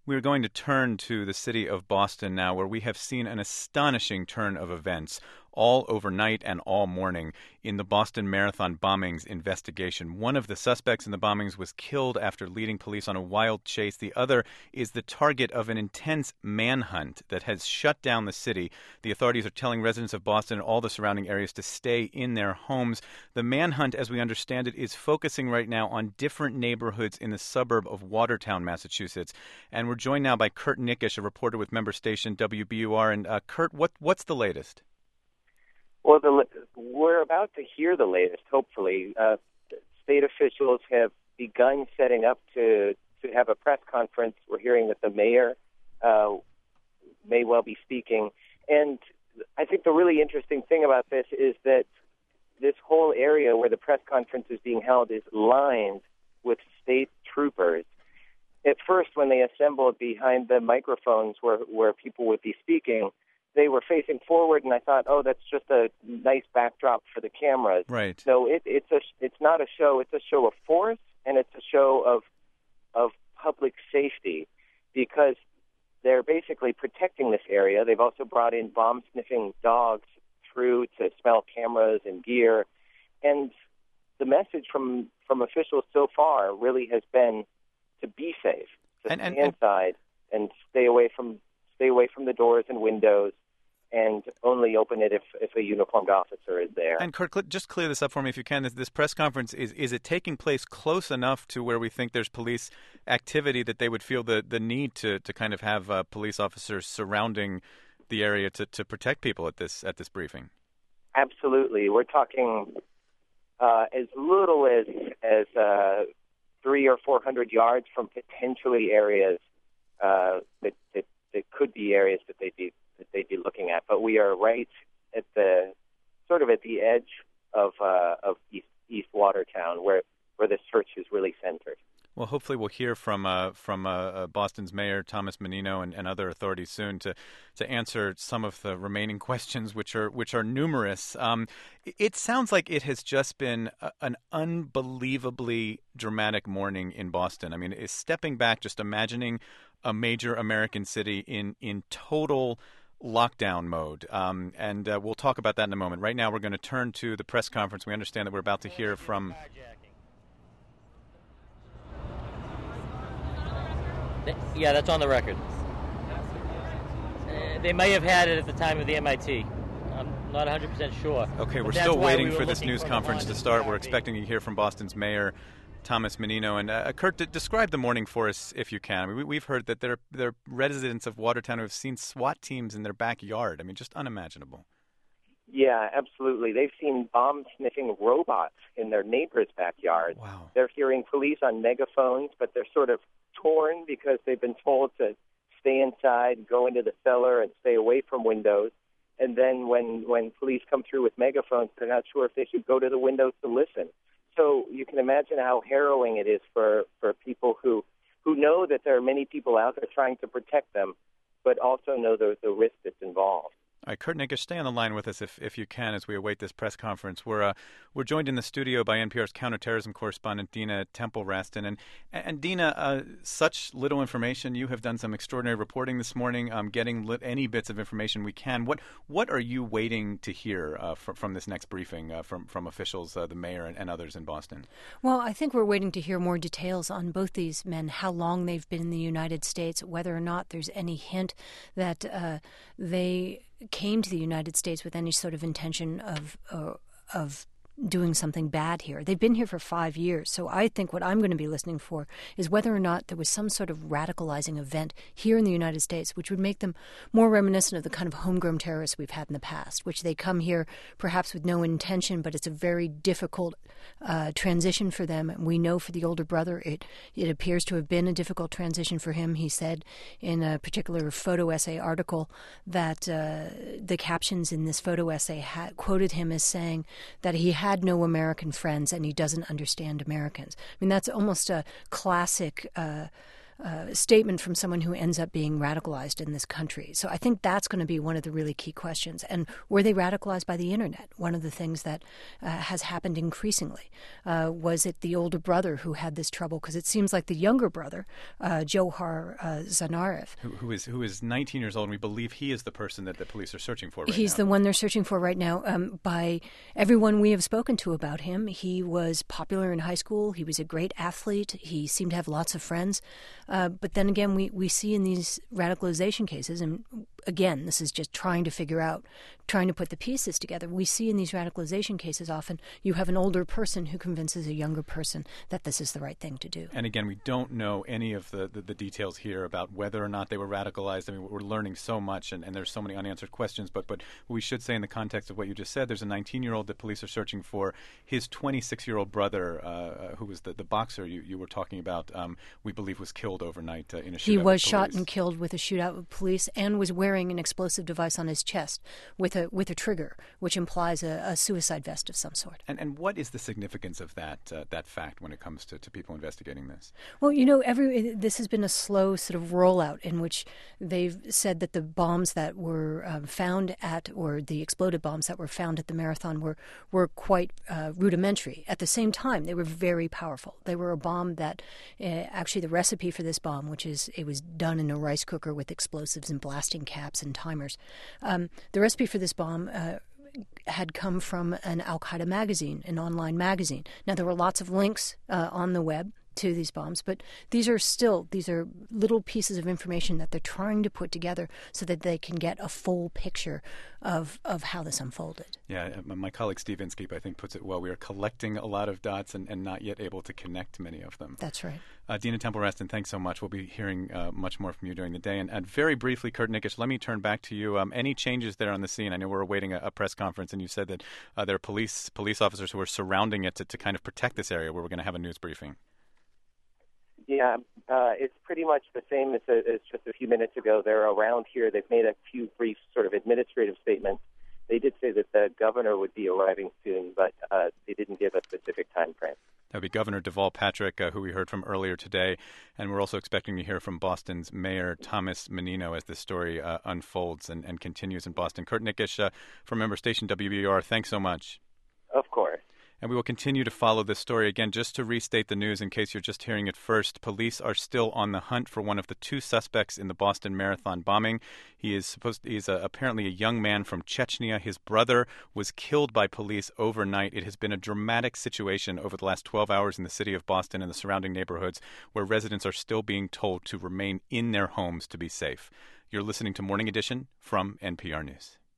We're going to turn to the city of Boston now, where we have seen an astonishing turn of events all overnight and all morning in the Boston Marathon bombings investigation. One of the suspects in the bombings was killed after leading police on a wild chase. The other is the target of an intense manhunt that has shut down the city. The authorities are telling residents of Boston and all the surrounding areas to stay in their homes. The manhunt, as we understand it, is focusing right now on different neighborhoods in the suburb of Watertown, Massachusetts. And we're joined now by Kurt Nickisch, a reporter with member station WBUR. And Kurt, what's the latest? Well, we're about to hear the latest, hopefully. State officials have begun setting up to have a press conference. We're hearing that the mayor may well be speaking. And I think the really interesting thing about this is that this whole area where the press conference is being held is lined with state troopers. At first, when they assembled behind the microphones where people would be speaking, they were facing forward, and I thought, oh, that's just a nice backdrop for the cameras. Right. So it's not a show. It's a show of force, and it's a show of public safety, because they're basically protecting this area. They've also brought in bomb-sniffing dogs through to smell cameras and gear. And the message from officials so far really has been to be safe, to stay inside and stay away from the doors and windows, and only open it if a uniformed officer is there. And Kurt, just clear this up for me if you can. This press conference, is it taking place close enough to where we think there's police activity that they would feel the need to kind of have police officers surrounding the area to protect people at this briefing? Absolutely. We're talking as little as 300 or 400 yards from potentially areas that could be areas that they'd be looking at. But we are right at the edge of East Watertown, where the search is really centered. Well, hopefully we'll hear from Boston's Mayor Thomas Menino and other authorities soon to answer some of the remaining questions, which are numerous. It sounds like it has just been an unbelievably dramatic morning in Boston. I mean, stepping back, just imagining a major American city in total lockdown mode. And we'll talk about that in a moment. Right now, we're going to turn to the press conference. We understand that we're about to hear from... Yeah, that's on the record. They may have had it at the time of the MIT. I'm not 100% sure. Okay, we're still waiting for this news conference to start. We're expecting to hear from Boston's Mayor Thomas Menino. And Kurt, describe the morning for us if you can. I mean, we've heard that there are residents of Watertown who have seen SWAT teams in their backyard. I mean, just unimaginable. Yeah, absolutely. They've seen bomb-sniffing robots in their neighbors' backyards. Wow. They're hearing police on megaphones, but they're sort of torn because they've been told to stay inside, go into the cellar, and stay away from windows. And then when police come through with megaphones, they're not sure if they should go to the windows to listen. So you can imagine how harrowing it is for people who know that there are many people out there trying to protect them, but also know the risk that's involved. All right, Kurt Nickisch, stay on the line with us if you can as we await this press conference. We're joined in the studio by NPR's counterterrorism correspondent Dina Temple-Raston. And Dina, such little information. You have done some extraordinary reporting this morning, getting any bits of information we can. What are you waiting to hear from this next briefing from officials, the mayor and others in Boston? Well, I think we're waiting to hear more details on both these men, how long they've been in the United States, whether or not there's any hint that they came to the United States with any sort of intention of doing something bad here. They've been here for 5 years, so I think what I'm going to be listening for is whether or not there was some sort of radicalizing event here in the United States which would make them more reminiscent of the kind of homegrown terrorists we've had in the past, which they come here perhaps with no intention, but it's a very difficult transition for them. And we know for the older brother, it appears to have been a difficult transition for him. He said in a particular photo essay article that the captions in this photo essay quoted him as saying that he had no American friends and he doesn't understand Americans. I mean, that's almost a classic statement from someone who ends up being radicalized in this country. So I think that's going to be one of the really key questions. And were they radicalized by the internet? One of the things that has happened increasingly. Was it the older brother who had this trouble? Because it seems like the younger brother, Johar Zarnaev, who is 19 years old, and we believe he is the person that the police are searching for right now. He's the one they're searching for right now. By everyone we have spoken to about him, he was popular in high school. He was a great athlete. He seemed to have lots of friends. But then again, we see in these radicalization cases, and again, this is just trying to put the pieces together. We see in these radicalization cases often you have an older person who convinces a younger person that this is the right thing to do. And again, we don't know any of the details here about whether or not they were radicalized. I mean, we're learning so much, and there's so many unanswered questions. But we should say in the context of what you just said, there's a 19-year-old that police are searching for. His 26-year-old brother, who was the boxer you were talking about, we believe was killed overnight in a shootout. He was shot and killed with a shootout with police and was wearing an explosive device on his chest with a trigger, which implies a suicide vest of some sort. And what is the significance of that fact when it comes to people investigating this? Well, this has been a slow sort of rollout in which they've said that the bombs that were found or the exploded bombs that were found at the marathon were quite rudimentary. At the same time, they were very powerful. They were a bomb that actually the recipe for this bomb, it was done in a rice cooker with explosives and blasting caps and timers. The recipe for this bomb had come from an Al-Qaeda magazine, an online magazine. Now, there were lots of links on the web to these bombs, but these are little pieces of information that they're trying to put together so that they can get a full picture of how this unfolded. Yeah, my colleague Steve Inskeep, I think, puts it well. We are collecting a lot of dots and not yet able to connect many of them. That's right. Dina Temple-Raston, thanks so much. We'll be hearing much more from you during the day. And very briefly, Kurt Nikisch, let me turn back to you. Any changes there on the scene? I know we're awaiting a press conference, and you said that there are police officers who are surrounding it to kind of protect this area where we're going to have a news briefing. Yeah, it's pretty much the same as just a few minutes ago. They're around here. They've made a few brief sort of administrative statements. They did say that the governor would be arriving soon, but they didn't give a specific time frame. That would be Governor Deval Patrick, who we heard from earlier today. And we're also expecting to hear from Boston's Mayor Thomas Menino as this story unfolds and continues in Boston. Kurt Nikisch from member station WBUR, thanks so much. Of course. And we will continue to follow this story. Again, just to restate the news in case you're just hearing it first, police are still on the hunt for one of the two suspects in the Boston Marathon bombing. He is apparently a young man from Chechnya. His brother was killed by police overnight. It has been a dramatic situation over the last 12 hours in the city of Boston and the surrounding neighborhoods where residents are still being told to remain in their homes to be safe. You're listening to Morning Edition from NPR News.